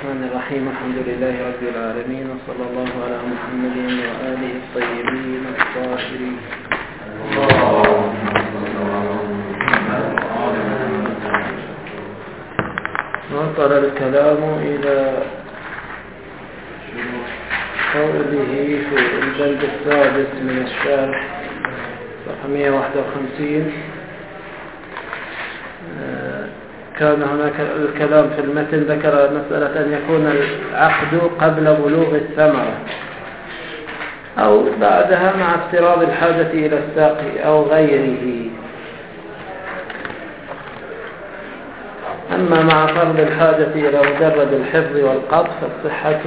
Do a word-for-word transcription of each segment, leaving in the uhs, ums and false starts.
الرحمن الرحيم. الحمد لله رب العالمين، وصلى الله على محمد وآله الطيبين الطاهرين. وصل الكلام إلى قوله في الجلد السادس من الشرح صفحة مئة وواحد وخمسين. كان هناك الكلام في المتن، ذكر مسألة أن يكون العقد قبل بلوغ الثمرة أو بعدها مع افتراض الحاجة إلى الساقي أو غيره. أما مع فرض الحاجة إلى مجرد الحفظ والقطف فالصحة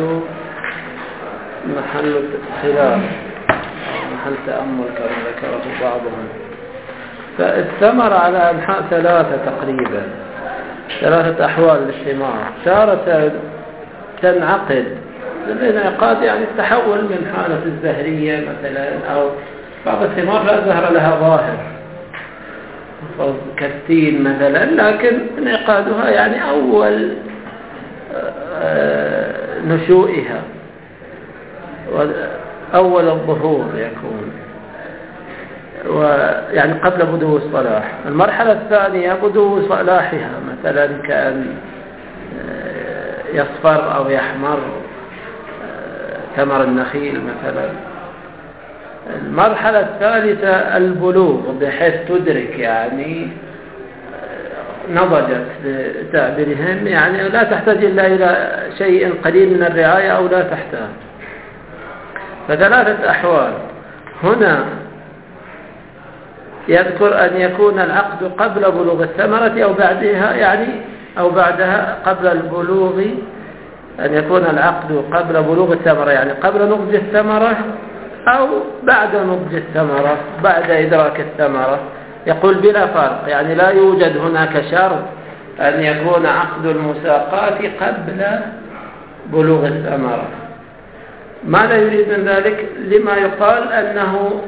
محل خلاف، محل تأمل كما ذكره بعضهم. فالثمرة على أنحاء ثلاثة تقريبا، ثلاثة أحوال للثمار. تارة تنعقد الانعقاد، يعني التحول من حالة الزهرية مثلا، أو بعض الثمار لا زهر لها ظاهر كالتين مثلا، لكن انعقادها يعني أول نشوئها أول الظهور يكون، ويعني قبل بدو الصلاح. المرحلة الثانية بدو صلاحها، مثلا كأن يصفر أو يحمر ثمر النخيل مثلا. المرحلة الثالثة البلوغ، بحيث تدرك يعني نضجت لتعبيرهم، يعني لا تحتاج إلا إلى شيء قليل من الرعاية أو لا تحتاج. فثلاثة أحوال هنا. يذكر أن يكون العقد قبل بلوغ الثمرة أو بعدها، يعني أو بعدها قبل البلوغ، أن يكون العقد قبل بلوغ الثمرة يعني قبل نضج الثمرة أو بعد نضج الثمرة، بعد إدراك الثمرة. يقول بلا فرق، يعني لا يوجد هناك شرط أن يكون عقد المساقات قبل بلوغ الثمرة. ماذا يريد من ذلك؟ لما يقال أنه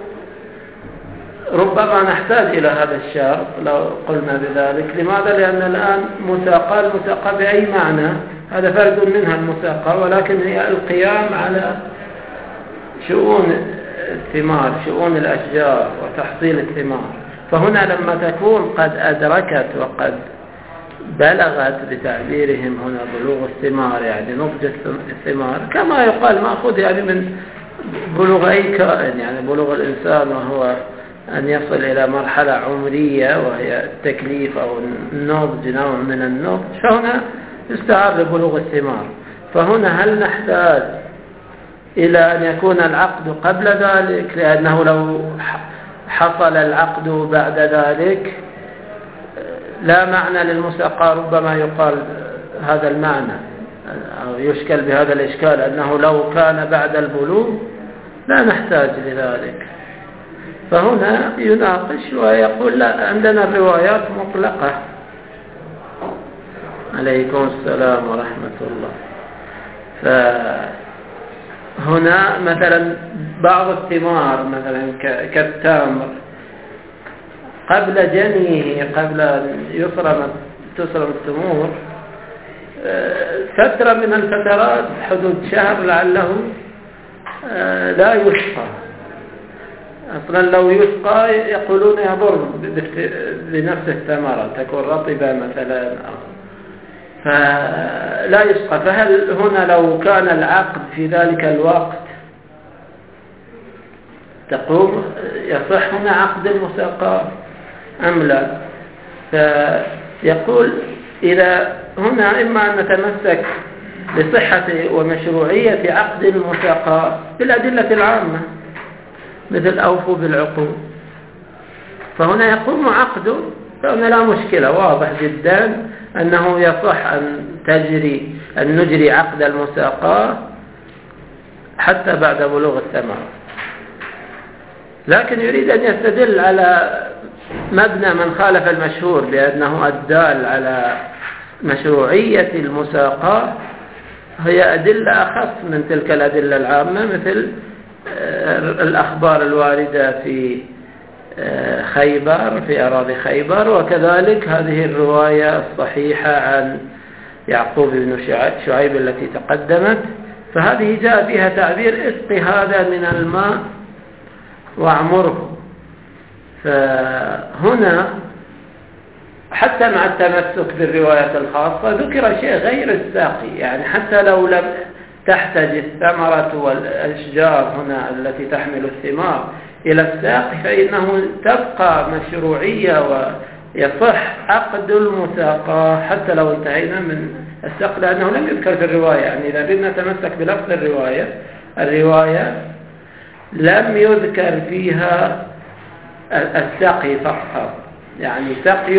ربما نحتاج إلى هذا الشرط لو قلنا بذلك. لماذا؟ لأن الآن مساقة، المساقة بأي معنى؟ هذا فرد منها المساقة، ولكن هي القيام على شؤون الثمار، شؤون الأشجار وتحصيل الثمار. فهنا لما تكون قد أدركت وقد بلغت بتعبيرهم هنا بلوغ الثمار، يعني نضج الثمار، كما يقال مأخوذ يعني من بلوغ أي كائن، يعني بلوغ الإنسان وهو أن يصل إلى مرحلة عمرية وهي التكليف أو النضج، نوع من النضج، فهنا يستعار لبلوغ الثمار. فهنا هل نحتاج إلى أن يكون العقد قبل ذلك؟ لأنه لو حصل العقد بعد ذلك لا معنى للمساقة. ربما يقال هذا المعنى أو يشكل بهذا الإشكال، أنه لو كان بعد البلوغ لا نحتاج لذلك. فهنا يناقش ويقول لا، عندنا الروايات مطلقة. عليكم السلام ورحمة الله. فهنا مثلا بعض الثمار مثلا كالتمر قبل جنيه، قبل أن يصرم تسرم التمور فترة من الفترات، حدود شهر لعله لا يسقى. أصلا لو يسقى يقولون يضر بنفس الثمرة، تكون رطبة مثلا، فلا يسقى. فهل هنا لو كان العقد في ذلك الوقت تقوم يصح هنا عقد المساقات أم لا؟ فيقول إذا هنا إما أن نتمسك بصحة ومشروعية عقد المساقات بالأدلة العامة، مثل أوفوا بالعقود، فهنا يقوم عقده، فهنا لا مشكلة، واضح جدا أنه يصح أن تجري أن نجري عقد المساقات حتى بعد بلوغ الثمرة. لكن يريد أن يستدل على مبنى من خالف المشهور بأنه الدال على مشروعية المساقات هي أدلة أخف من تلك الأدلة العامة، مثل الأخبار الواردة في خيبر، في أراضي خيبر، وكذلك هذه الرواية الصحيحة عن يعقوب بن شعيب التي تقدمت، فهذه جاء فيها تعبير اسق هذا من الماء واعمره. فهنا حتى مع التمسك بالرواية الخاصة ذكر شيء غير الساقي، يعني حتى لو لم تحتاج الثمرة والأشجار هنا التي تحمل الثمار إلى الساقي فإنه تبقى مشروعية ويصح عقد المساقاة حتى لو انتهينا من الساق، لأنه لم يذكر في الرواية. يعني إذا بدنا نتمسك بلفظ الرواية الرواية لم يذكر فيها السقي فقط، يعني سقي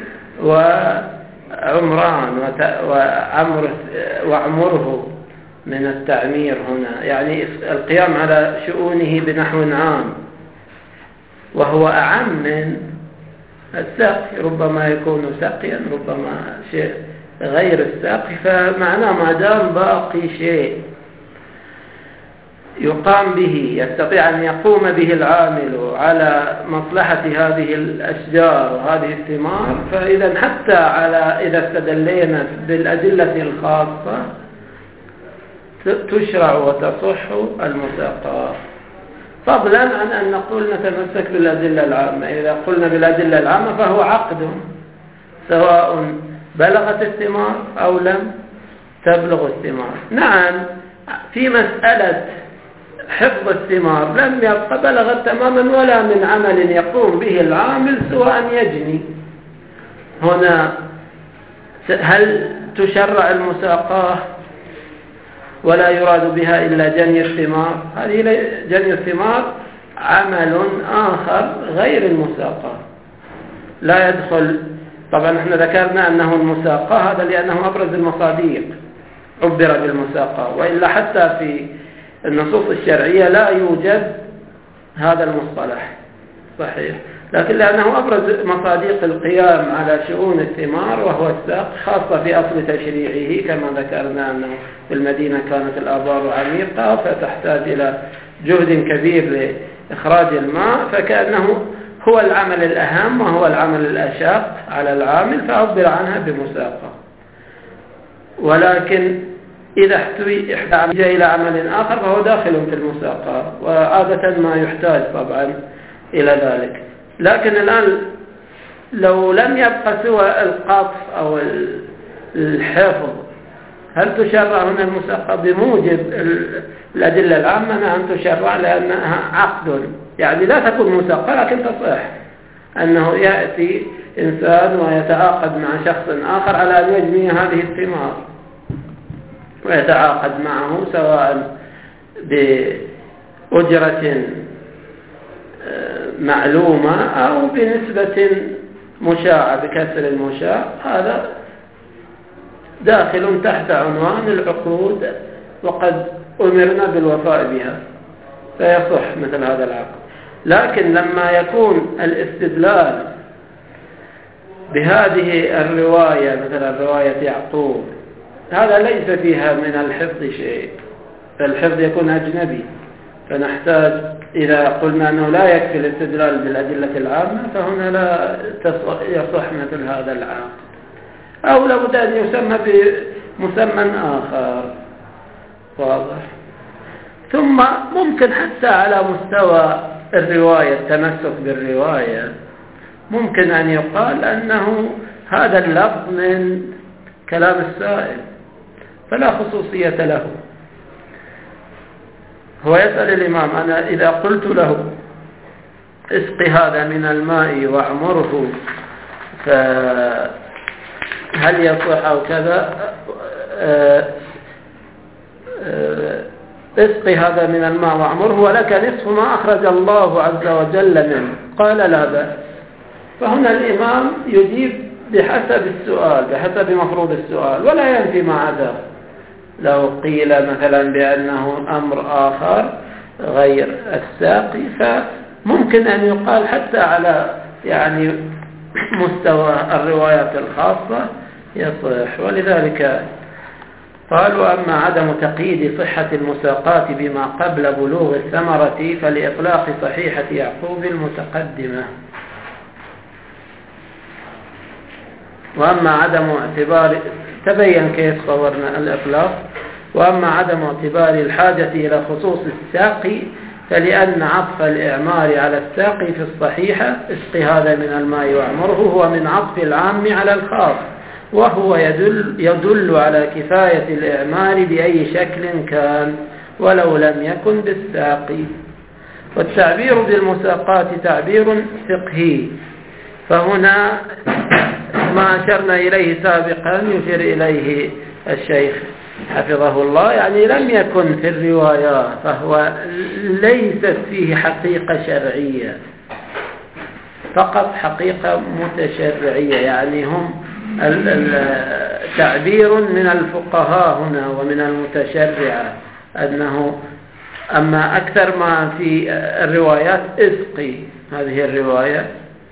وعمران وعمر وعمره من التعمير هنا، يعني القيام على شؤونه بنحو عام، وهو أعم من السقي، ربما يكون سقيا ربما شيء غير السقي. فمعناه ما دام باقي شيء يقام به يستطيع أن يقوم به العامل على مصلحة هذه الأشجار وهذه الثمار، فإذا حتى على إذا استدلينا بالأدلة الخاصة تشرع وتصح المساقاة، فضلا عن أن نقول نتمسك بالأدلة العامة. إذا قلنا بالأدلة العامة فهو عقد سواء بلغت الثمار أو لم تبلغ الثمار. نعم في مسألة حفظ الثمار لم يبقى بلغت تماما ولا من عمل يقوم به العامل سوى أن يجني. هنا هل تشرع المساقاة ولا يراد بها إلا جني الثمار؟ هذه جني الثمار عمل آخر غير المساقاة لا يدخل. طبعا احنا ذكرنا أنه المساقاة هذا لأنه أبرز المصاديق عبر بالمساقاة، وإلا حتى في النصوص الشرعية لا يوجد هذا المصطلح صحيح، لكن لأنه أبرز مصاديق القيام على شؤون الثمار وهو الساق، خاصة في أصل تشريعه كما ذكرنا أنه في المدينة كانت الآبار عميقة فتحتاج إلى جهد كبير لإخراج الماء، فكأنه هو العمل الأهم وهو العمل الأشاق على العامل فعبر عنها بمساقة. ولكن إذا احتاج إلى عمل آخر فهو داخل في المساقة، وعادة ما يحتاج طبعا إلى ذلك. لكن الآن لو لم يبقى سوى القطف أو الحفظ هل تشرع هنا المساقة بموجب الأدلة العامة؟ نعم تشرع لأنها عقد، يعني لا تكون مساقة لكن تصح أنه يأتي إنسان ويتعاقد مع شخص آخر على أن يجني هذه الثمار، ويتعاقد معه سواء بأجرة معلومة أو بنسبة مشاعة بكسر المشاع، هذا داخل تحت عنوان العقود وقد أمرنا بالوفاء بها فيصح مثل هذا العقد. لكن لما يكون الاستدلال بهذه الرواية مثل رواية يعقوب هذا ليس فيها من الحفظ شيء، فالحفظ يكون أجنبي، فنحتاج إذا قلنا أنه لا يكفي الاستدلال بالأدلة العامة فهنا لا يصح مثل هذا العقد، أو لابد أن يسمى بمسمى آخر واضح. ثم ممكن حتى على مستوى الرواية التمسك بالرواية ممكن أن يقال أنه هذا اللفظ من كلام السائل فلا خصوصية له. هو يسأل الإمام أنا إذا قلت له اسق هذا من الماء واعمره فهل يصح أو كذا؟ اسق هذا من الماء واعمره ولك نصف ما أخرج الله عز وجل منه، قال لا بأس. فهنا الإمام يجيب بحسب السؤال بحسب مفروض السؤال ولا ينفي ما عدا. لو قيل مثلا بأنه أمر آخر غير الساقي فممكن أن يقال حتى على يعني مستوى الروايات الخاصة يصح. ولذلك قالوا أما عدم تقييد صحة المساقات بما قبل بلوغ الثمرة فلإطلاق صحيحة يعقوب المتقدمة، وأما عدم اعتبار تبين كيف صورنا الإطلاق. وأما عدم اعتبار الحاجة إلى خصوص الساقي فلأن عطف الإعمار على الساقي في الصحيحة اسق هذا من الماء واعمره هو من عطف العام على الخاص، وهو يدل, يدل على كفاية الإعمار بأي شكل كان ولو لم يكن بالساقي. والتعبير بالمساقات تعبير فقهي، فهنا ما أشرنا إليه سابقا يشير إليه الشيخ حفظه الله، يعني لم يكن في الروايات، فهو ليست فيه حقيقة شرعية، فقط حقيقة متشرعية، يعني هم تعبير من الفقهاء هنا ومن المتشرعة، أنه أما أكثر ما في الروايات اسقي، هذه الرواية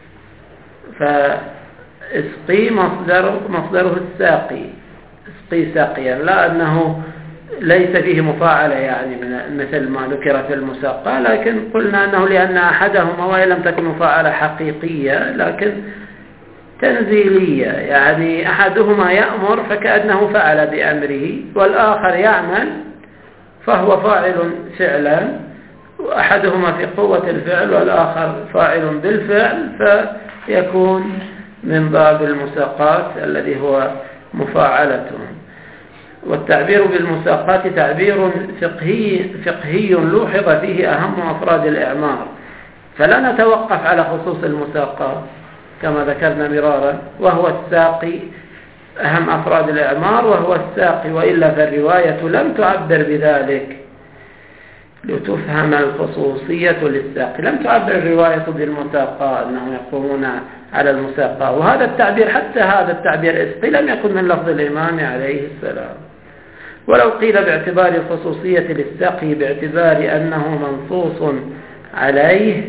فاسقي مصدر مصدره الساقي، اسقي ساقيا، لا أنه ليس فيه مفاعلة يعني من مثل ما ذكر في المساقة، لكن قلنا أنه لأن أحدهما وإن لم تكن مفاعلة حقيقية لكن تنزيلية، يعني أحدهما يأمر فكأنه فعل بأمره، والآخر يعمل فهو فاعل فعلا، وأحدهما في قوة الفعل والآخر فاعل بالفعل، فيكون من باب المساقات الذي هو مفاعلته. والتعبير بالمساقات تعبير فقهي, فقهي لوحظ فيه أهم أفراد الإعمار، فلا نتوقف على خصوص المساقات كما ذكرنا مرارا، وهو الساقي أهم أفراد الإعمار وهو الساقي، وإلا فالرواية لم تعبر بذلك لتفهم الخصوصية للساقي، لم تعبر الرواية بالمساقة أنهم يقومون على المساقة، وهذا التعبير حتى هذا التعبير اسقي لم يكن من لفظ الإمام عليه السلام. ولو قيل باعتبار الخصوصية للساقي باعتبار أنه منصوص عليه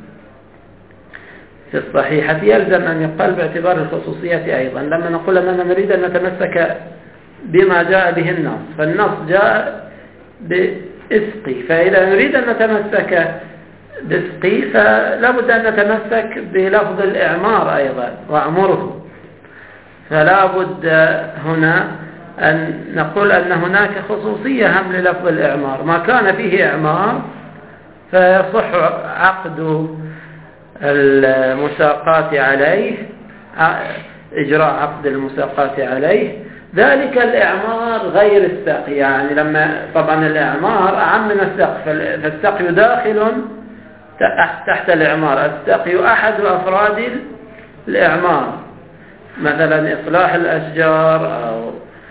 في الصحيحة يلزم أن يقال باعتبار الخصوصية أيضا، لما نقول أننا نريد أن نتمسك بما جاء به النص، فالنص جاء بإسقي، فإذا نريد أن نتمسك بإسقي فلا بد أن نتمسك بلفظ الإعمار أيضا وأعمره، فلا بد هنا أن نقول أن هناك خصوصية هم للفظ الإعمار، ما كان فيه إعمار فيصح عقد المساقات عليه، إجراء عقد المساقات عليه، ذلك الإعمار غير السقي، يعني لما طبعا الإعمار أعم من السقي، فالسقي داخل تحت الإعمار، السقي أحد أفراد الإعمار، مثلا إصلاح الأشجار أو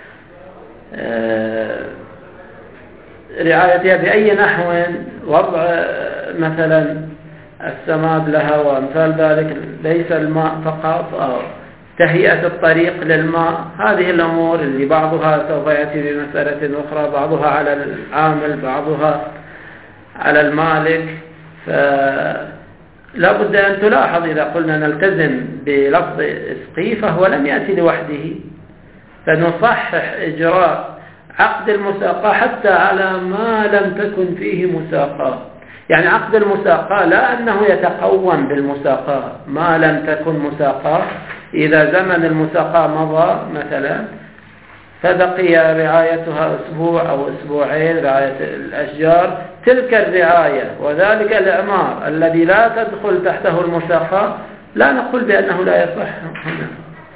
رعايتها بأي نحو، وضع مثلا السماد لها وأمثال ذلك، ليس الماء فقط، أو تهيئة الطريق للماء، هذه الأمور اللي بعضها سوف يأتي بمسألة أخرى، بعضها على العامل بعضها على المالك، فلا بد أن تلاحظ إذا قلنا نلتزم بلفظ اسقي فهو لم يأتي لوحده، فنصحح إجراء عقد المساقة حتى على ما لم تكن فيه مساقة، يعني عقد المساقة لا أنه يتقوم بالمساقة ما لم تكن مساقة، إذا زمن المساقة مضى مثلا فبقي رعايتها أسبوع أو أسبوعين رعاية الأشجار، تلك الرعاية وذلك الإعمار الذي لا تدخل تحته المساقة لا نقول بأنه لا يصح هنا،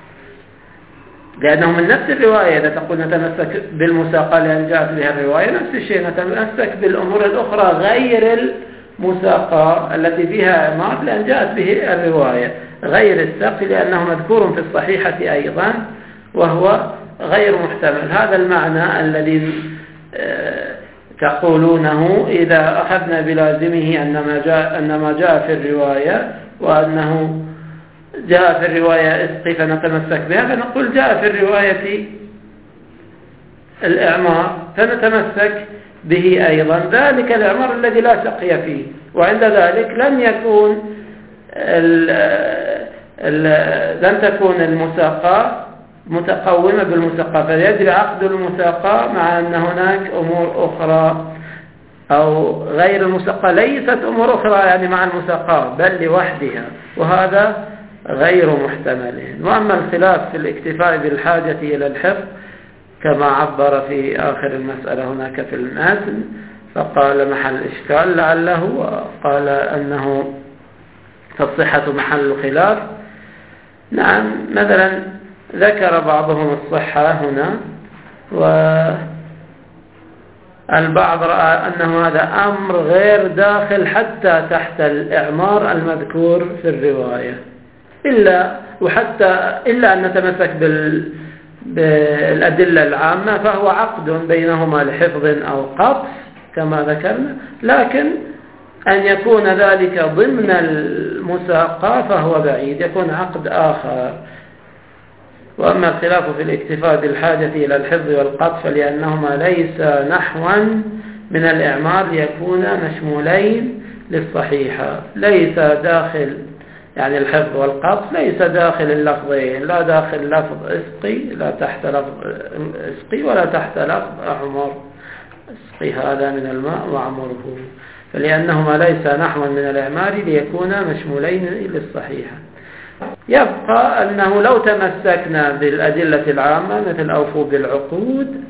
لأنه من نفس الرواية إذا تقول نتمسك بالمساقة لأن جاءت بها الرواية، نفس الشيء نتمسك بالأمور الأخرى غير المساقة التي فيها إعمار لأن جاءت به الرواية، غير السقي لأنه مذكور في الصحيحة أيضا وهو غير محتمل. هذا المعنى الذي تقولونه إذا أخذنا بلازمه أن ما جاء, أن ما جاء في الرواية وأنه جاء في الرواية اسقي فنتمسك بها، فنقول جاء في الرواية الإعمار فنتمسك به أيضا، ذلك الإعمار الذي لا سقي فيه، وعند ذلك لم يكون ال ال لم تكون المساقة متقومة بالمساقة، فيجري عقد المساقة مع أن هناك أمور أخرى أو غير المساقة ليست أمور أخرى يعني مع المساقة بل لوحدها، وهذا غير محتمل. وأما الخلاف في الاكتفاء بالحاجة إلى الحفظ كما عبر في آخر المسألة هناك في المتن، فقال محل إشكال لعله، وقال أنه فالصحة محل خلاف. نعم، مثلا ذكر بعضهم الصحة هنا، والبعض رأى أنه هذا أمر غير داخل حتى تحت الإعمار المذكور في الرواية، إلا وحتى إلا أن نتمسك بال بالأدلة العامة، فهو عقد بينهما لحفظ أو قطع كما ذكرنا، لكن أن يكون ذلك ضمن المساقة فهو بعيد، يكون عقد آخر. وأما الخلاف في الاكتفاء بالحاجة إلى الحفظ والقطع فلأنهما ليس نحوا من الإعمار ليكونا مشمولين للصحيحة، ليس داخل يعني الحفظ والقطع ليس داخل اللفظين، لا داخل لفظ اسقي لا تحت لفظ اسقي ولا تحت لفظ أعمر، اسقي هذا من الماء وأعمره، فلأنهما ليس نحوا من الإعمار ليكونا مشمولين للصحيحة. يبقى أنه لو تمسكنا بالأدلة العامة مثل أوفوا بالعقود،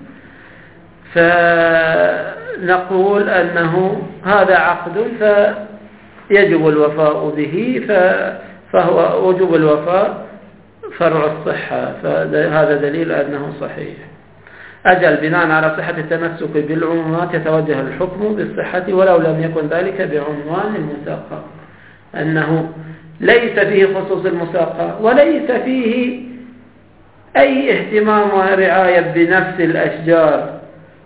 فنقول أنه هذا عقد فيجب الوفاء به، فهو وجوب الوفاء فرع الصحة، فهذا دليل أنه صحيح. أجل بناء على صحة التمسك بالعمومات يتوجه الحكم بالصحة ولو لم يكن ذلك بعنوان المساقة، أنه ليس فيه خصوص المساقة وليس فيه أي اهتمام ورعاية بنفس الأشجار،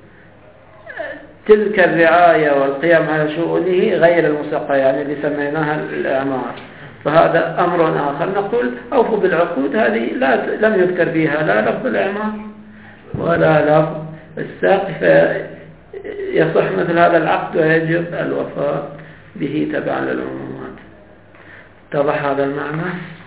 تلك الرعاية والقيام على شؤونه غير المساقة يعني اللي سميناها الإعمار، فهذا أمر آخر. نقول أوفوا بالعقود، هذه لا لم يذكر فيها لا لفظ الإعمار ولا لفظ الساق، فيصح مثل هذا العقد ويجب الوفاء به تبعا للعمومات. اتضح هذا المعنى؟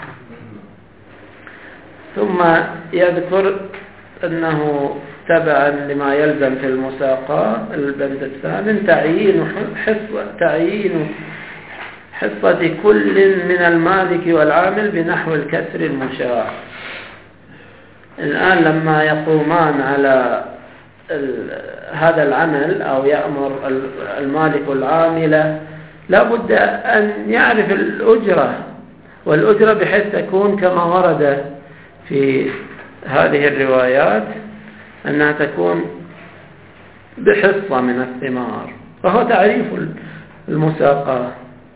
ثم يذكر أنه تبعا لما يلزم في المساقة البند الثامن تعيين حصة تعيين حصة كل من المالك والعامل بنحو الكسر المشاع. الآن لما يقومان على هذا العمل أو يأمر المالك العامل لا بد أن يعرف الأجرة، والأجرة بحيث تكون كما ورد في هذه الروايات أنها تكون بحصة من الثمار، فهو تعريف المساقة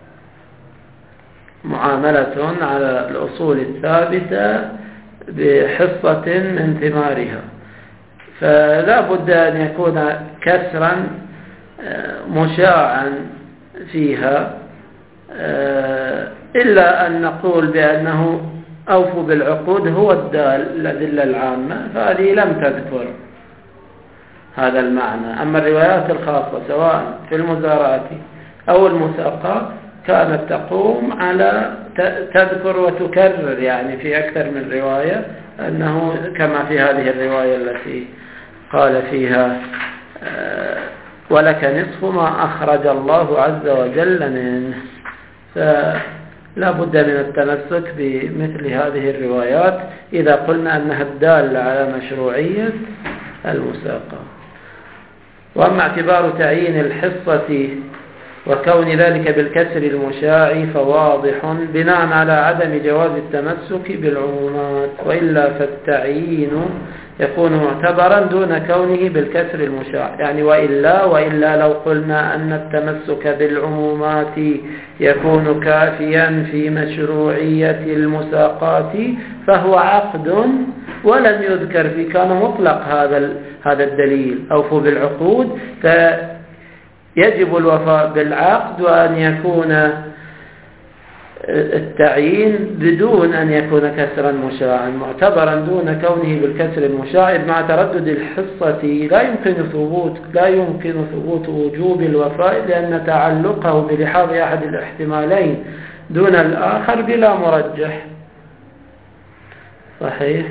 معاملة على الأصول الثابتة بحصة من ثمارها، فلا بد أن يكون كسرا مشاعا فيها، إلا أن نقول بأنه أوفوا بالعقود هو الدال الأدلة العامة، فهذه لم تذكر هذا المعنى. أما الروايات الخاصة سواء في المزارعة أو المساقة كانت تقوم على تذكر وتكرر، يعني في أكثر من رواية، أنه كما في هذه الرواية التي قال فيها ولك نصف ما أخرج الله عز وجل منه، فلا بد من التمسك بمثل هذه الروايات إذا قلنا أنها الدالة على مشروعية المساقة. وأما اعتبار تعيين الحصة وكون ذلك بالكسر المشاع فواضح بناء على عدم جواز التمسك بالعمومات، وإلا فالتعيين يكون معتبرا دون كونه بالكسر المشاع، يعني وإلا وإلا لو قلنا أن التمسك بالعمومات يكون كافيا في مشروعية المساقات فهو عقد ولم يذكر فيه، كان مطلق هذا هذا الدليل أوفوا بالعقود، فيجب الوفاء بالعقد وأن يكون التعيين بدون أن يكون كسرا مشاعا معتبرا دون كونه بالكسر المشاع، مع تردد الحصة لا يمكن ثبوت لا يمكن ثبوت وجوب الوفاء لأن تعلقه بلحاظ أحد الاحتمالين دون الآخر بلا مرجح. صحيح؟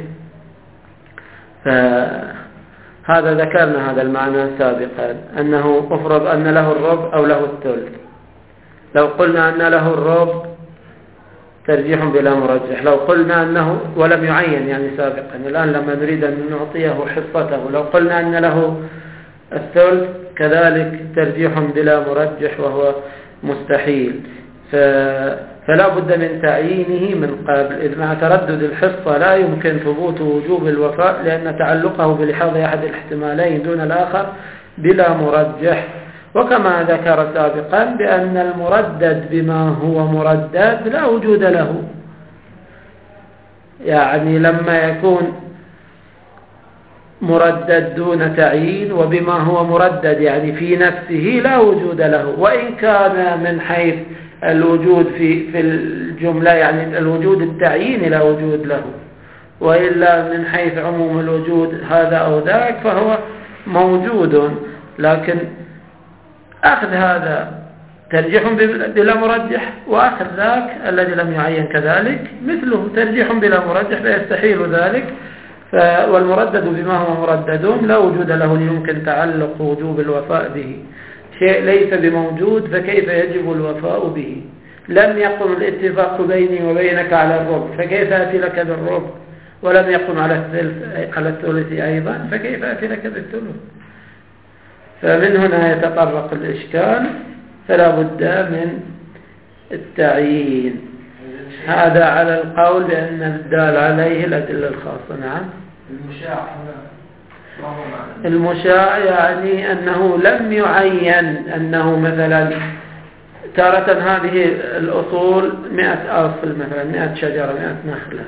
فهذا ذكرنا هذا المعنى سابقا، أنه أفرض أن له الربع أو له الثلث، لو قلنا أن له الربع ترجيح بلا مرجح. لو قلنا أنه ولم يعين يعني سابقا، الآن لما نريد أن نعطيه حصته لو قلنا أن له الثلث كذلك ترجيح بلا مرجح وهو مستحيل. فلا بد من تعيينه من قبل، إذ مع تردد الحصة لا يمكن ثبوت وجوب الوفاء لأن تعلقه بلحاظ أحد الاحتمالين دون الآخر بلا مرجح. وكما ذكر سابقا بأن المردد بما هو مردد لا وجود له، يعني لما يكون مردد دون تعيين وبما هو مردد يعني في نفسه لا وجود له، وإن كان من حيث الوجود في في الجملة يعني الوجود التعيين لا وجود له، وإلا من حيث عموم الوجود هذا أو ذاك فهو موجود. لكن أخذ هذا ترجيح بلا مرجح، وأخذ ذاك الذي لم يعين كذلك مثله ترجيح بلا مرجح، فيستحيل ذلك. والمردد بما هو مردد لا وجود له يمكن تعلق وجوب الوفاء به. شيء ليس بموجود فكيف يجب الوفاء به؟ لم يقم الاتفاق بيني وبينك على الربع فكيف أتي لك بالربع؟ ولم يقم على الثلث على الثلث أيضا فكيف أتي لك بالثلث؟ فمن هنا يتطرق الإشكال، فلا بد من التعيين. هذا على القول بأن الدال عليه الأدلة الخاصة. نعم. المشاع هنا ما هو معنى؟ المشاع يعني أنه لم يعين أنه مثلا تارة هذه الأصول مئة أصل مثلا مئة شجرة مئة نخلة،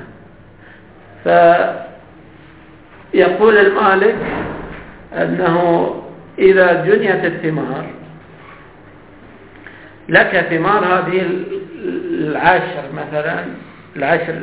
فيقول المالك أنه إذا جنيت الثمار لك ثمار هذه العشر مثلا العشر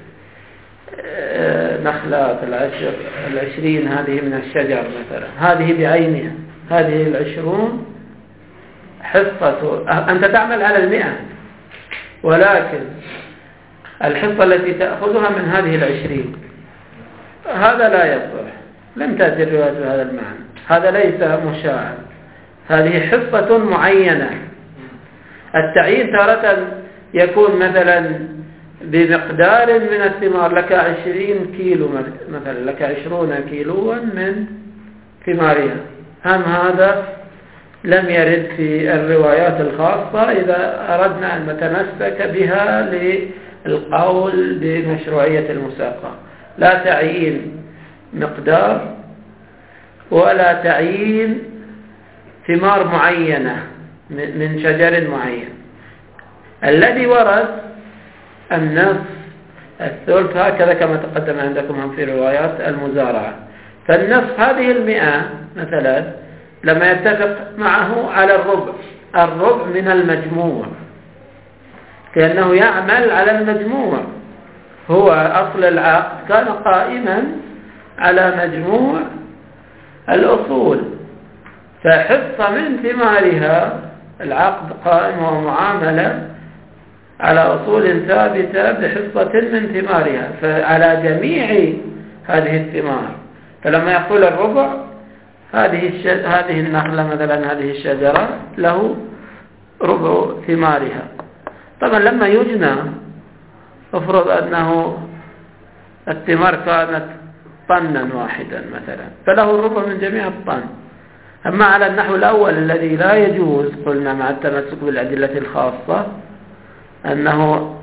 نخلات العشر العشرين هذه من الشجر مثلا، هذه بعينها هذه العشرون حصة. أنت تعمل على المئة ولكن الحصة التي تأخذها من هذه العشرين، هذا لا يصح، لم تأتي الرواية بهذا المعنى، هذا ليس مشاعا، هذه حصة معينة. التعيين تارة يكون مثلا بمقدار من الثمار، لك عشرين كيلو مثلا، لك عشرون كيلوا من ثمارها. هم هذا لم يرد في الروايات الخاصة إذا أردنا أن نتمسك بها للقول بمشروعية المساقة. لا تعيين مقدار ولا تعيين ثمار معينة من شجر معين. الذي ورد النص الثلث هكذا كما تقدم عندكم هم في روايات المزارعة. فالنص هذه المئة مثلا لما يتفق معه على الربع، الربع من المجموع، كأنه يعمل على المجموع. هو أصل العقد كان قائما على مجموع الأصول، فحصة من ثمارها العقد قائم ومعاملة على أصول ثابتة بحصة من ثمارها، فعلى جميع هذه الثمار. فلما يقول الربع هذه الشج... هذه النخلة مثلا هذه الشجرة له ربع ثمارها. طبعا لما يجنى افرض أنه الثمار كانت طنا واحدا مثلا فله الربع من جميع الطن. أما على النحو الأول الذي لا يجوز قلنا مع التمسك بالأدلة الخاصة أنه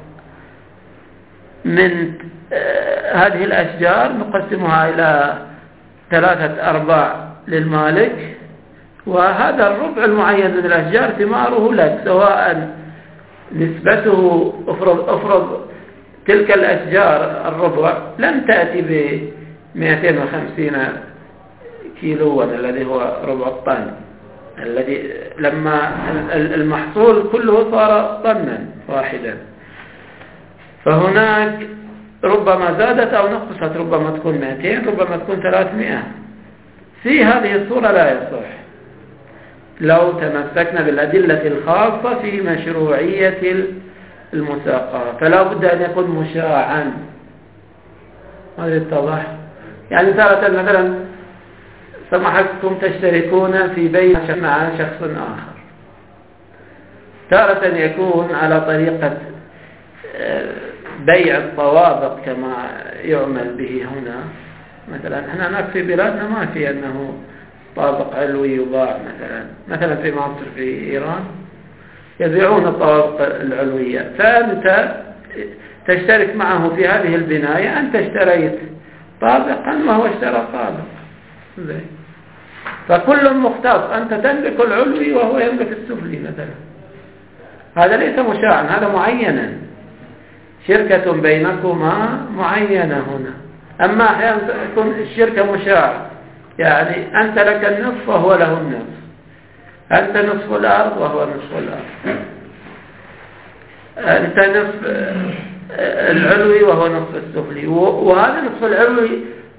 من هذه الأشجار نقسمها إلى ثلاثة أرباع للمالك، وهذا الربع المعين من الأشجار ثماره لك، سواء نسبته افرض, افرض تلك الأشجار الربع لم تأتي ب مئتين وخمسين كيلوا الذي هو ربع الطن، الذي لما المحصول كله صار طنا واحدا، فهناك ربما زادت أو نقصت، ربما تكون مئتين ربما تكون ثلاثمائة. في هذه الصورة لا يصح لو تمسكنا بالأدلة الخاصة في مشروعية المساقة، فلا بد أن يكون مشاعا. هذا اتضح؟ يعني تارة مثلا سمحتكم تشتركون في بيع مع شخص آخر، تارة يكون على طريقة بيع الطوابق كما يعمل به هنا. مثلا احنا هناك في بلادنا ما في أنه طابق علوي يباع مثلا مثلا في مصر في إيران يبيعون الطوابق العلوية، فأنت تشترك معه في هذه البناية. أنت اشتريت طابقا وهو اشترى طابق، فكل مختص، أنت تملك العلوي وهو يملك السفلي مثلا. هذا ليس مشاعا، هذا معينا، شركة بينكما معينة هنا. أما أحيانا تكون الشركة مشاعة، يعني أنت لك النصف وهو له النصف، أنت نصف الأرض وهو نصف الأرض، أنت نصف العلوي وهو نصف السفلي، وهذا نصف العلوي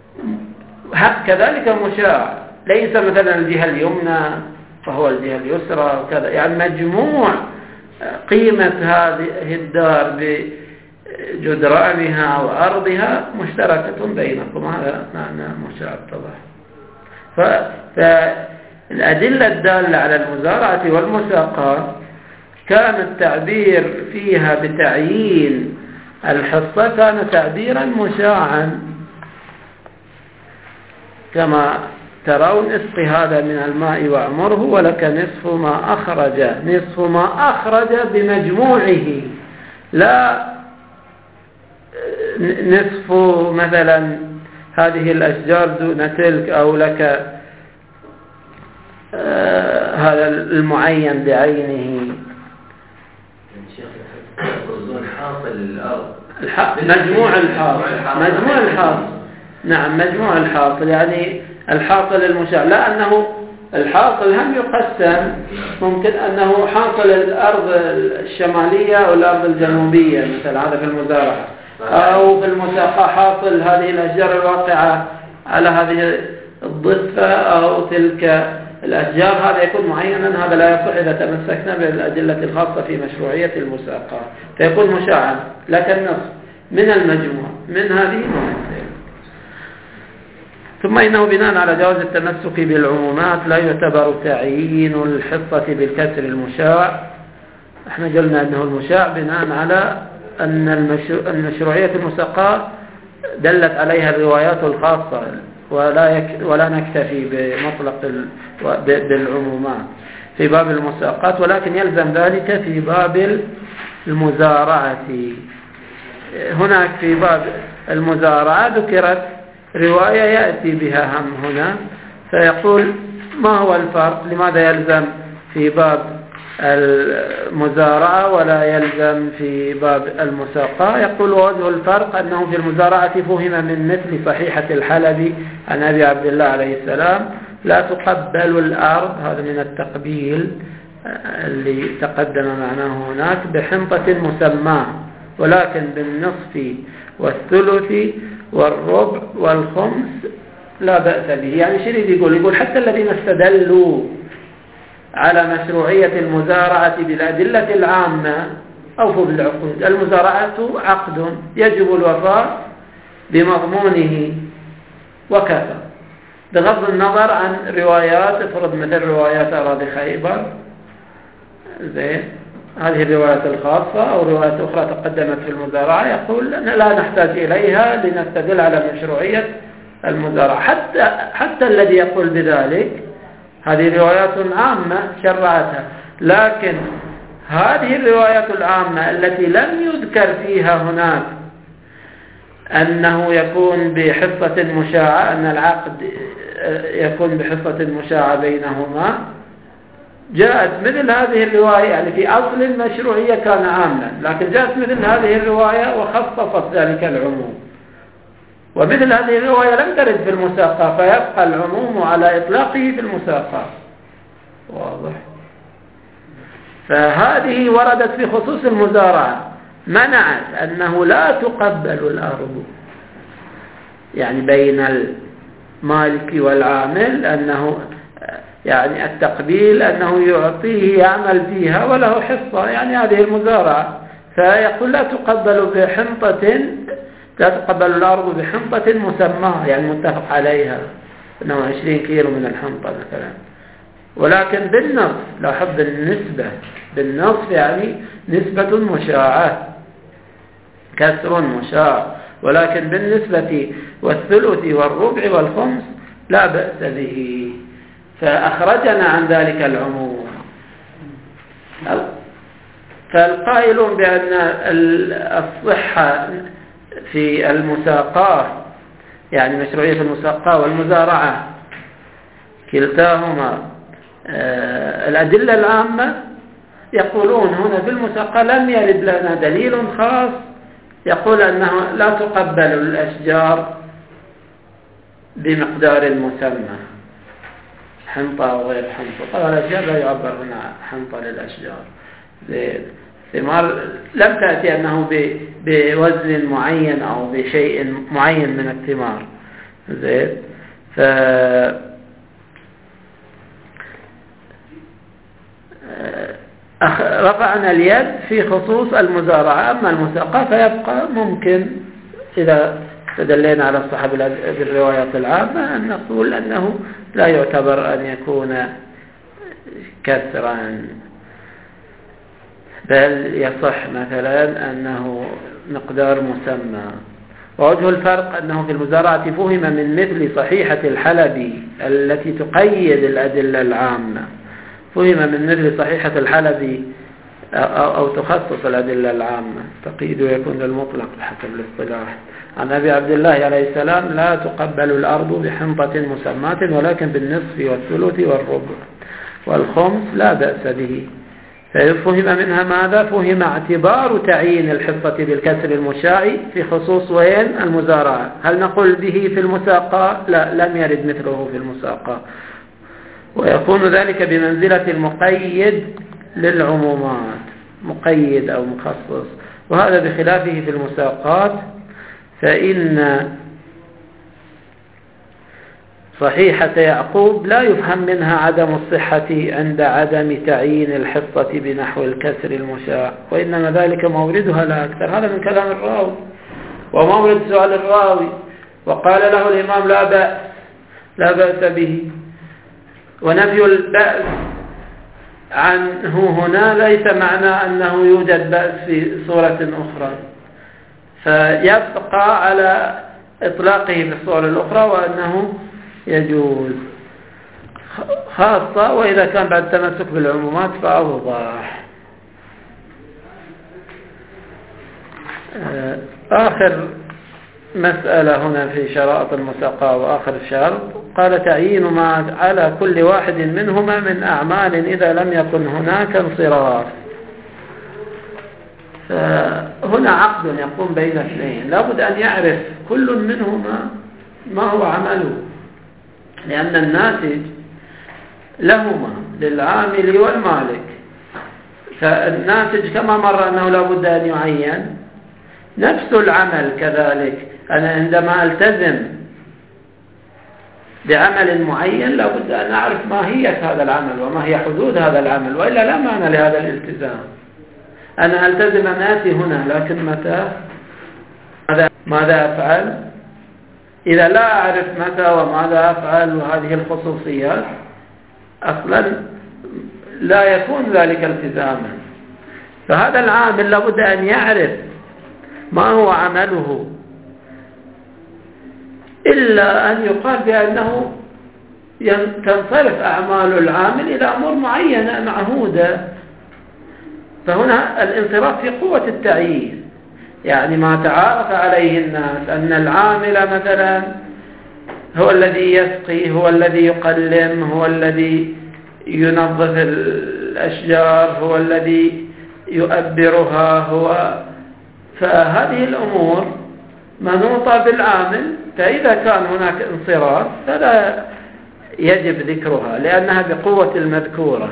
كذلك مشاع، ليس مثلا الجهة اليمنى فهو الجهة اليسرى وكذا. يعني مجموع قيمة هذه الدار بجدرانها وأرضها مشتركة بينكم، هذا معنى مشاع طبعا. فالأدلة الدالة على المزارعة والمساقات كان التعبير فيها بتعيين الحصة كان تعبيرا مشاعا، كما ترون اسق هذا من الماء واعمره ولك نصف ما أخرج، نصف ما أخرج بمجموعه، لا نصف مثلا هذه الأشجار دون تلك، أو لك آه هذا المعين بعينه. حاصل الأرض مجموع الحاصل، مجموع الحاصل، نعم مجموع الحاصل، يعني الحاصل المشاع، لا أنه الحاصل هم يقسم، ممكن أنه حاصل الأرض الشمالية أو الأرض الجنوبية مثل هذا في المزارعة، أو في المساقة حاصل هذه الأشجار الواقعة على هذه الضفة أو تلك الأشجار، هذا يكون معينا، هذا لا يصح إذا تمسكنا بالأدلة الخاصة في مشروعية المساقة، فيكون مشاعا لك النصف من المجموع من هذه الممثلة. ثم إنه بناء على جواز التمسك بالعمومات لا يعتبر تعيين الحصة بالكسر المشاع. احنا قلنا أنه المشاع بناء على أن المشروعية المساقة دلت عليها الروايات الخاصة، ولا يك ولا نكتفي بمطلق بالعمومات في باب المساقات، ولكن يلزم ذلك في باب المزارعة. هناك في باب المزارعة ذكرت رواية يأتي بها هم هنا، فيقول ما هو الفرق، لماذا يلزم في باب المزارعة ولا يلزم في باب المساقة؟ يقول وجه الفرق أنه في المزارعة فهم من مثل صحيحة الحلبي عن أبي عبد الله عليه السلام لا تقبل الأرض، هذا من التقبيل اللي تقدم معناه هناك، بحنطة مسماه، ولكن بالنصف والثلث والربع والخمس لا بأس به. يعني شو يقول؟ يقول حتى الذين استدلوا على مشروعية المزارعة بالأدلة العامة أوفوا بالعقود، المزارعة عقد يجب الوفاء بمضمونه وكفى، بغض النظر عن روايات، افرض مثل روايات أراضي خيبر زين، هذه الروايات الخاصة أو روايات أخرى تقدمت في المزارعة، يقول لا نحتاج إليها لنستدل على مشروعية المزارعة. حتى حتى الذي يقول بذلك هذه روايات عامة شرعتها، لكن هذه الروايات العامة التي لم يذكر فيها هناك أنه يكون بحصة مشاعة، أن العقد يكون بحصة مشاعة بينهما، جاءت مثل هذه الرواية، يعني في أصل المشروعية كان عاما، لكن جاءت مثل هذه الرواية وخصصت ذلك العموم، ومثل هذه الرواية لم ترد في المساقة، فيبقى العموم على إطلاقه في المساقة. واضح؟ فهذه وردت في خصوص المزارعة، منعت أنه لا تقبل الأرض، يعني بين المالك والعامل، أنه يعني التقبيل أنه يعطيه يعمل فيها وله حصة، يعني هذه المزارعة، فيقول لا تقبل بحنطة، لا تقبل الأرض بحنطة مسماة، يعني متفق عليها أنه عشرين كيلو من الحنطة مثلا، ولكن بالنصف، لاحظ بالنسبة، بالنصف يعني نسبة مشاعة، كسر مشاع، ولكن بالنسبة والثلث والربع والخمس لا بأس به، فأخرجنا عن ذلك العموم. فالقائلون بأن الصحة في المساقاة، يعني مشروعية المساقاة والمزارعة كلتاهما الأدلة العامة، يقولون هنا في المساقاة لم يرد لنا دليل خاص يقول أنه لا تقبل الأشجار بمقدار مسمى، حنطة أو غير حنطة. طبعا الأشجار لا يعبر هنا حنطة للأشجار، ثمار لم تأتي أنه بوزن معين أو بشيء معين من الثمار. زين. ف رفعنا اليد في خصوص المزارعة. أما المساقاة فيبقى ممكن إذا تدلينا على الصحة بالروايات العامة أن نقول أنه لا يعتبر أن يكون كسرا، بل يصح مثلا أنه مقدار مسمى. ووجه الفرق أنه في المزارعة فهم من مثل صحيحة الحلبي التي تقيد الأدلة العامة، فهم من مثل صحيحة الحلبي أو تخصص الأدلة العامة، تقييد يكون للمطلق بحسب الاصطلاح. عن أبي عبد الله عليه السلام لا تقبل الأرض بحنطة مسماة ولكن بالنصف والثلث والربع والخمس لا بأس به. ففهم منها ماذا؟ فهم اعتبار تعيين الحصة بالكسر المشاع في خصوص وين؟ المزارعة. هل نقول به في المساقاة؟ لا، لم يرد مثله في المساقاة، ويكون ذلك بمنزلة المقيد للعمومات، مقيد أو مخصص. وهذا بخلافه في المساقات، فإن صحيحة يعقوب لا يفهم منها عدم الصحة عند عدم تعيين الحصة بنحو الكسر المشاع، وإنما ذلك موردها لا أكثر. هذا من كلام الراوي ومورد سؤال الراوي، وقال له الإمام لا بأس لا بأس به. ونفي البأس عنه هنا ليس معنى أنه يوجد بأس في صورة أخرى، فيبقى على إطلاقه في الصور الأخرى وأنه يجوز، خاصة وإذا كان بعد تمسك بالعمومات فأوضح. آخر مسألة هنا في شرائط المساقاة وآخر الشرط، قال تعيين ما على كل واحد منهما من أعمال إذا لم يكن هناك انصراف. فهنا عقد يقوم بين اثنين، لابد أن يعرف كل منهما ما هو عمله، لأن الناتج لهما للعامل والمالك. فالناتج كما مر أنه لابد أن يعين، نفس العمل كذلك. أنا عندما ألتزم بعمل معين لابد أن أعرف ماهية هذا العمل وما هي حدود هذا العمل، وإلا لا معنى لهذا الالتزام. أنا ألتزم أن آتي هنا، لكن متى ماذا أفعل؟ إذا لا أعرف متى وماذا أفعل وهذه الخصوصيات أصلا لا يكون ذلك التزاما. فهذا العامل لابد أن يعرف ما هو عمله، إلا أن يقال بأنه تنصرف أعمال العامل إلى أمور معينة معهودة. فهنا الانصراف في قوة التعيين، يعني ما تعارف عليه الناس أن العامل مثلا هو الذي يسقي، هو الذي يقلم، هو الذي ينظف الأشجار، هو الذي يؤبرها، هو فهذه الأمور منوطة بالعامل. فإذا كان هناك انصراف فلا يجب ذكرها لأنها بقوة المذكورة.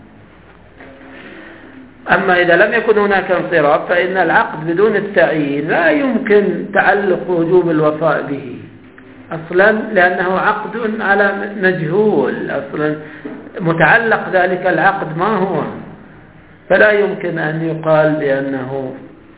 أما إذا لم يكن هناك انصراف فإن العقد بدون التعيين لا يمكن تعلق وجوب الوفاء به أصلا، لأنه عقد على مجهول أصلا، متعلق ذلك العقد ما هو، فلا يمكن أن يقال بأنه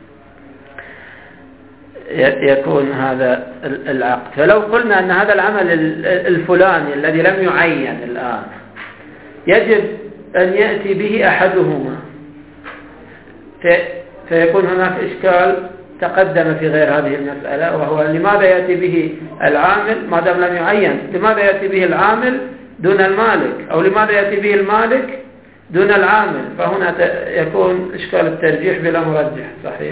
يكون هذا العقد. فلو قلنا أن هذا العمل الفلاني الذي لم يعين الآن يجب أن يأتي به أحدهما، فيكون هناك إشكال تقدم في غير هذه المسألة، وهو لماذا يأتي به العامل ما دام لم يعين، لماذا يأتي به العامل دون المالك، أو لماذا يأتي به المالك دون العامل؟ فهنا يكون إشكال الترجيح بلا مرجح. صحيح.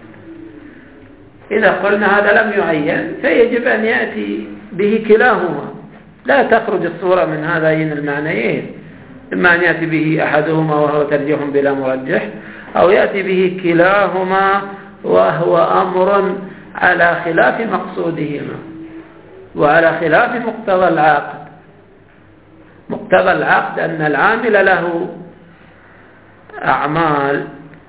إذا قلنا هذا لم يعين فيجب أن يأتي به كلاهما، لا تخرج الصورة من هذين المعنيين، إما أن يأتي به أحدهما وهو ترجيح بلا مرجح، أو يأتي به كلاهما وهو أمر على خلاف مقصودهما وعلى خلاف مقتضى العقد. مقتضى العقد أن العامل له أعمال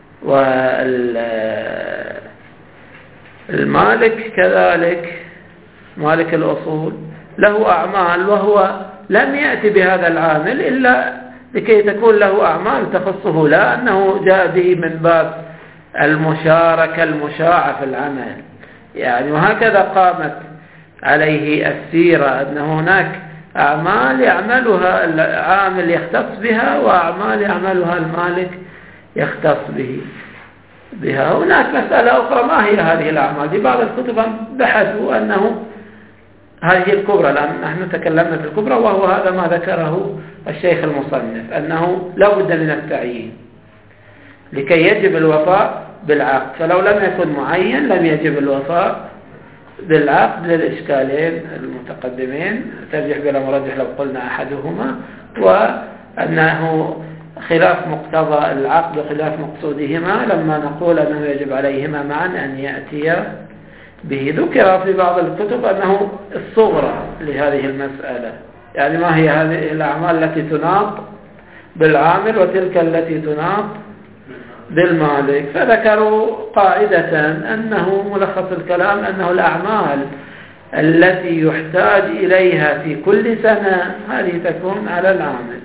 والمالك كذلك، مالك الأصول له أعمال، وهو لم يأتي بهذا العامل إلا لكي تكون له أعمال تخصه، لا أنه جاء به من باب المشاركة المشاعة في العمل يعني. وهكذا قامت عليه السيرة، أن هناك أعمال يعملها العامل يختص بها، وأعمال يعملها المالك يختص به بها. هناك مسألة أخرى، ما هي هذه الأعمال؟ في بعض الكتب بحثوا أنه هذه الكبرى، لأن نحن تكلمنا في الكبرى، وهو هذا ما ذكره الشيخ المصنف، أنه لا بد من التعيين لكي يجب الوفاء بالعقد، فلو لم يكن معين لم يجب الوفاء بالعقد للإشكالين المتقدمين، ترجح بلا مرجح لو قلنا أحدهما، وأنه خلاف مقتضى العقد وخلاف مقصودهما لما نقول أنه يجب عليهما معا أن يأتي به. ذكر في بعض الكتب أنه الصغرى لهذه المسألة، يعني ما هي هذه الأعمال التي تناط بالعامل وتلك التي تناط بالمالك، فذكروا قاعدة أنه ملخص الكلام أنه الأعمال التي يحتاج إليها في كل سنة هذه تكون على العامل،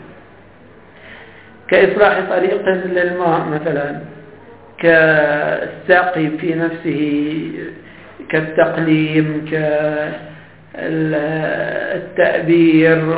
كإصلاح طريق للماء مثلا، كالسقي في نفسه، كالتقليم، كالتأبير،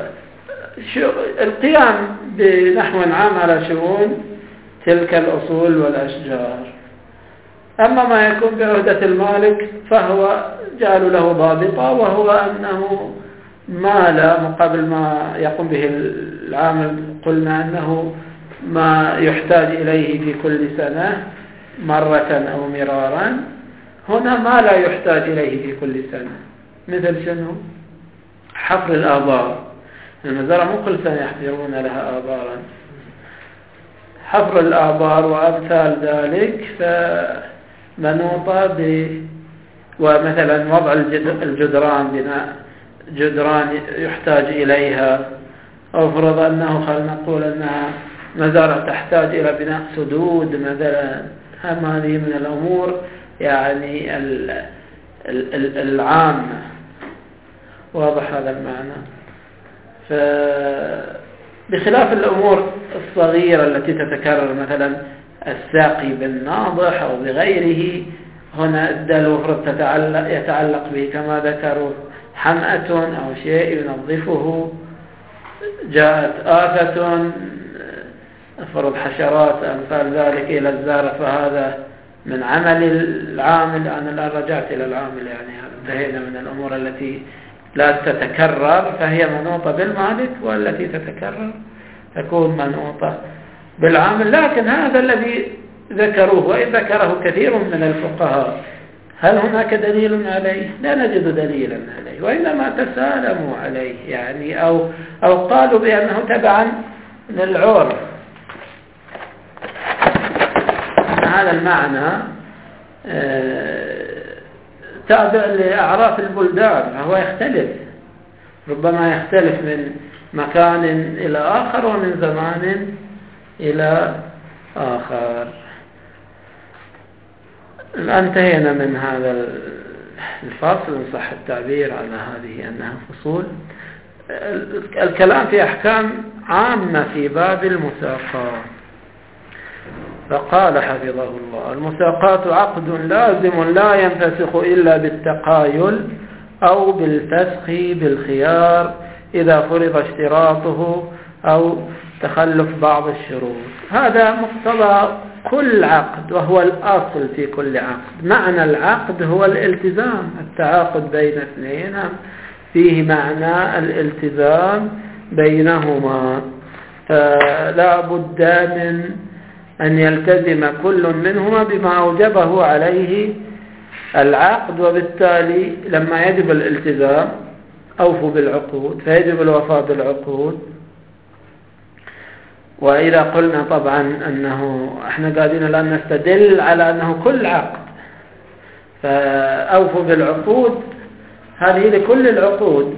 القيام بنحو عام على شؤون تلك الأصول والأشجار. أما ما يكون بعهدة المالك فهو جعل له ضابطة، وهو أنه ما لا مقابل ما يقوم به العامل، قلنا أنه ما يحتاج إليه في كل سنة مرة أو مرارا، هنا ما لا يحتاج إليه في كل سنة، مثل شنو؟ حفر الآبار، المزارع مو كل سنة يحفرون لها آبارا، حفر الآبار وأمثال ذلك فمنوطة ب ومثلا وضع الجدران، بناء جدران يحتاج إليها، أو فرض أنه خلينا نقول أنها مزارع تحتاج إلى بناء سدود مثلا، هم هذه من الأمور يعني العامة. واضح هذا المعنى؟ بخلاف الأمور الصغيرة التي تتكرر، مثلا الساقي بالناضح أو بغيره، هنا الدلو تتعلق يتعلق به كما ذكروا حمأة أو شيء ينظفه، جاءت آفة فرض حشرات أمثال ذلك إلى الزارع، فهذا من عمل العامل. أنا الآن رجعت إلى العامل، يعني انتهينا من الأمور التي لا تتكرر فهي منوطة بالمالك، والتي تتكرر تكون منوطة بالعامل. لكن هذا الذي ذكروه، وإن ذكره كثير من الفقهاء، هل هناك دليل عليه؟ لا نجد دليلا عليه، وإنما تسالموا عليه يعني، أو, أو قالوا بأنه تبعا للعرف. هذا المعنى تابع لأعراف البلدان، فهو يختلف، ربما يختلف من مكان إلى آخر ومن زمان إلى آخر. الآن انتهينا من هذا الفصل، إن صح التعبير على هذه أنها فصول. الكلام في أحكام عامة في باب المساقات. فقال حفظه الله: المساقات عقد لازم لا ينفسخ إلا بالتقايل أو بالفسخ بالخيار إذا فرض اشتراطه أو تخلف بعض الشروط. هذا مقتضى كل عقد، وهو الأصل في كل عقد. معنى العقد هو الالتزام، التعاقد بين اثنين فيه معنى الالتزام بينهما، فلا بد من أن يلتزم كل منهما بما أوجبه عليه العقد، وبالتالي لما يجب الالتزام أوفوا بالعقود، فيجب الوفاء بالعقود. وإذا قلنا طبعا أنه احنا قاعدين الآن نستدل على أنه كل عقد، فأوفوا بالعقود هذه لكل العقود،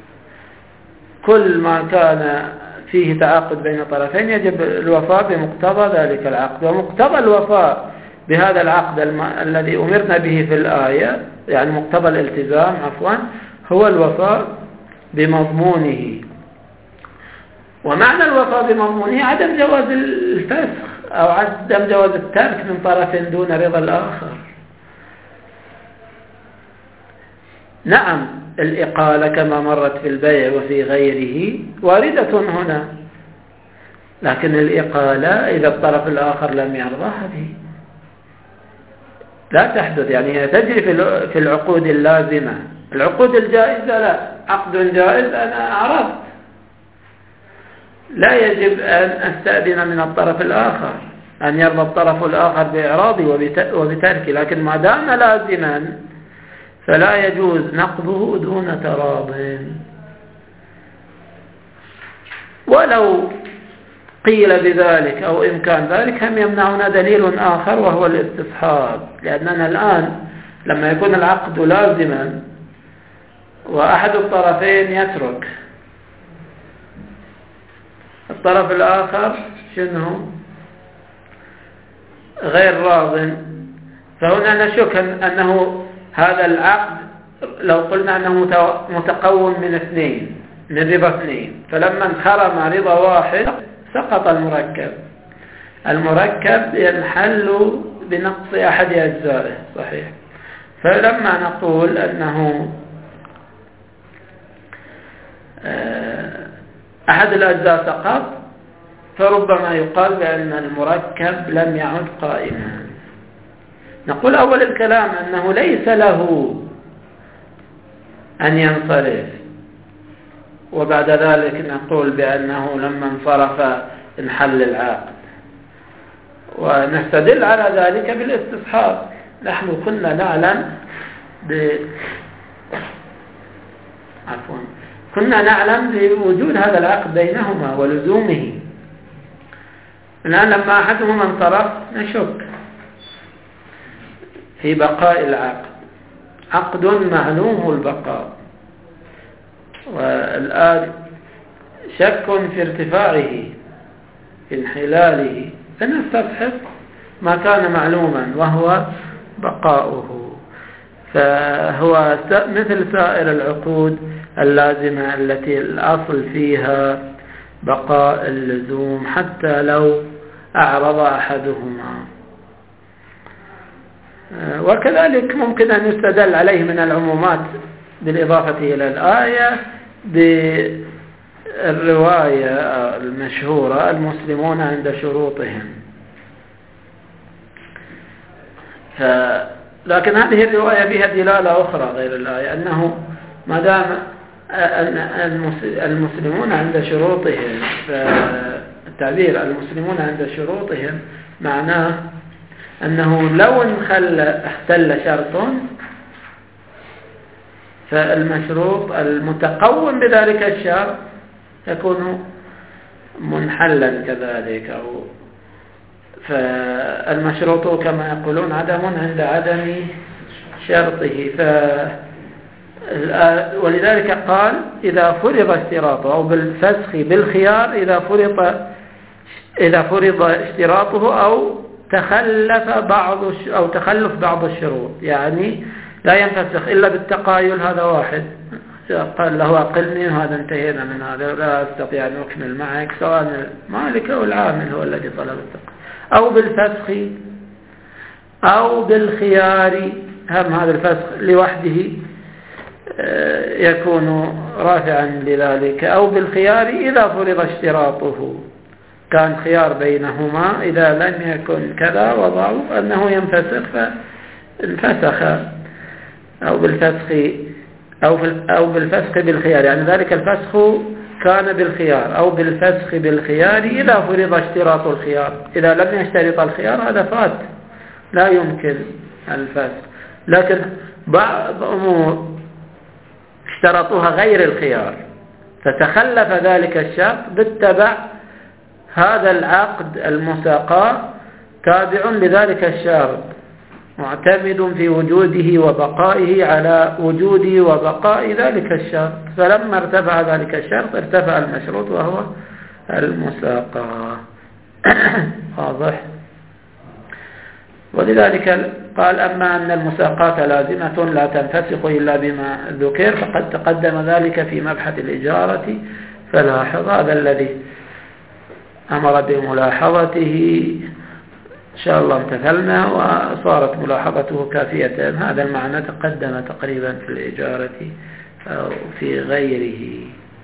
كل ما كان فيه تعاقد بين طرفين يجب الوفاء بمقتضى ذلك العقد. ومقتضى الوفاء بهذا العقد الم... الذي أمرنا به في الآية، يعني مقتضى الالتزام عفوا، هو الوفاء بمضمونه. ومعنى الوفاء بمضمونه عدم جواز الفسخ أو عدم جواز الترك من طرف دون رضا الآخر. نعم الإقالة كما مرت في البيع وفي غيره واردة هنا، لكن الإقالة إذا الطرف الآخر لم يرضى هذه لا تحدث، يعني هي تجري في العقود اللازمة. العقود الجائزة لا، عقد جائز أنا أعرضت، لا يجب أن أستأذن من الطرف الآخر أن يرضى الطرف الآخر بإعراضي وبتركي، لكن ما دام لازما فلا يجوز نقضه دون تراض. ولو قيل بذلك أو إمكان ذلك هم يمنعنا دليل آخر وهو الاستصحاب، لأننا الآن لما يكون العقد لازما وأحد الطرفين يترك، الطرف الآخر شنو غير راض، فهنا نشك أنه هذا العقد لو قلنا أنه متقوم من اثنين، من رضا اثنين، فلما انخرم رضا واحد سقط المركب. المركب ينحل بنقص أحد أجزائه صحيح. فلما نقول أنه أحد الأجزاء سقط، فربما يقال بأن المركب لم يعد قائما. نقول أول الكلام أنه ليس له أن ينصرف، وبعد ذلك نقول بأنه لما انصرف انحل العقد، ونستدل على ذلك بالاستصحاب. نحن كنا نعلم ب... عفوا كنا نعلم بوجود هذا العقد بينهما ولزومه. الآن لما أحدهما انصرف نشك في بقاء العقد، عقد معلوم البقاء، والآن شك في ارتفاعه في انحلاله، فنستصحب ما كان معلوما وهو بقاؤه. فهو مثل سائر العقود اللازمة التي الأصل فيها بقاء اللزوم حتى لو أعرض أحدهما. وكذلك ممكن أن يستدل عليه من العمومات بالإضافة إلى الآية بالرواية المشهورة المسلمون عند شروطهم. ف... لكن هذه الرواية فيها دلالة أخرى غير الآية، أنه ما دام المسلمون عند شروطهم، فالتعبير المسلمون عند شروطهم معناه أنه لو انخل اختل شرط فالمشروط المتقوم بذلك الشرط يكون منحلا كذلك، أو فالمشروط كما يقولون عدم عند عدم شرطه. ف ولذلك قال إذا فرض اشتراطه، أو بالفسخ بالخيار إذا فرض إذا فرض اشتراطه أو تخلف بعض أو تخلف بعض الشروط، يعني لا ينفسخ إلا بالتقايل. هذا واحد قال له أقلني وهذا انتهينا من هذا، لا أستطيع أن أكمل معك، سواء المالك أو العامل هو الذي طلب التقايل، أو بالفسخ أو بالخيار. هم هذا الفسخ لوحده يكون رافعا لذلك، أو بالخيار إذا فرض اشتراطه. كان خيار بينهما، إذا لم يكن كذا وضعوا أنه ينفسخ فانفسخ، أو بالفسخ أو, أو بالفسخ بالخيار، يعني ذلك الفسخ كان بالخيار أو بالفسخ بالخيار إذا فرض اشتراط الخيار. إذا لم يشترط الخيار هذا فات لا يمكن الفسخ. لكن بعض أمور اشترطوها غير الخيار فتخلف ذلك الشرط، بالتبع هذا العقد المساقاة تابع لذلك الشرط، معتمد في وجوده وبقائه على وجود وبقاء ذلك الشرط، فلما ارتفع ذلك الشرط ارتفع المشروط وهو المساقاة. واضح؟ ولذلك قال أما أن المساقاة لازمة لا تنفسخ إلا بما ذكر فقد تقدم ذلك في مبحث الإجارة، فلاحظ هذا الذي أمر بملاحظته إن شاء الله امتثلنا وصارت ملاحظته كافية. هذا المعنى تقدم تقريبا في الإجارة أو في غيره.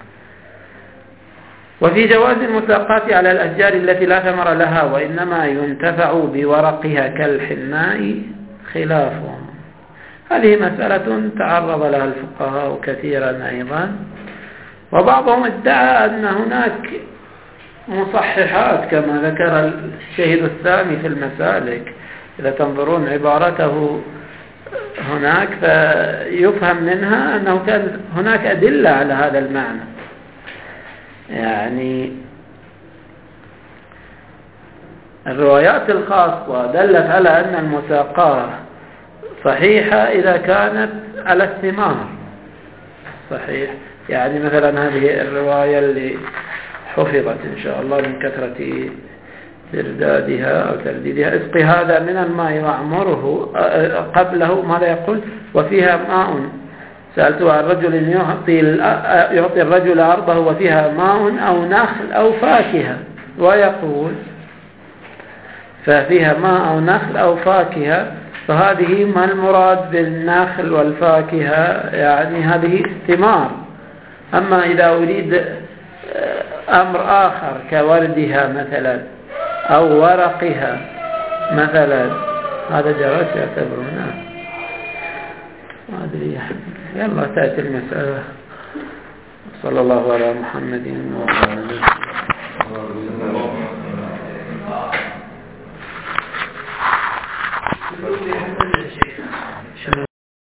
وفي جواز المساقاة على الأشجار التي لا ثمر لها وإنما ينتفع بورقها كالحناء خلافهم. هذه مسألة تعرض لها الفقهاء كثيرا أيضا، وبعضهم ادعى أن هناك مصححات كما ذكر الشهيد الثاني في المسالك. إذا تنظرون عبارته هناك فيفهم منها أنه كان هناك أدلة على هذا المعنى، يعني الروايات الخاصة دلت على أن المساقاة صحيحة إذا كانت على الثمار صحيح. يعني مثلا هذه الرواية اللي حفظت إن شاء الله من كثرة تردادها أو ترديدها: اسقي هذا من الماء وأعمره قبله، ماذا يقول؟ وفيها ماء. سألت عن رجل يعطي يعطي الرجل أرضه وفيها ماء أو نخل أو فاكهة، ويقول ففيها ماء أو نخل أو فاكهة، فهذه ما المراد بالنخل والفاكهة؟ يعني هذه ثمار. أما إذا أريد أمر آخر كوردها مثلا أو ورقها مثلا هذا جواز يعتبرونه. ما أدري، يلا تأتي المسألة. صلى الله على محمد وعلى آله.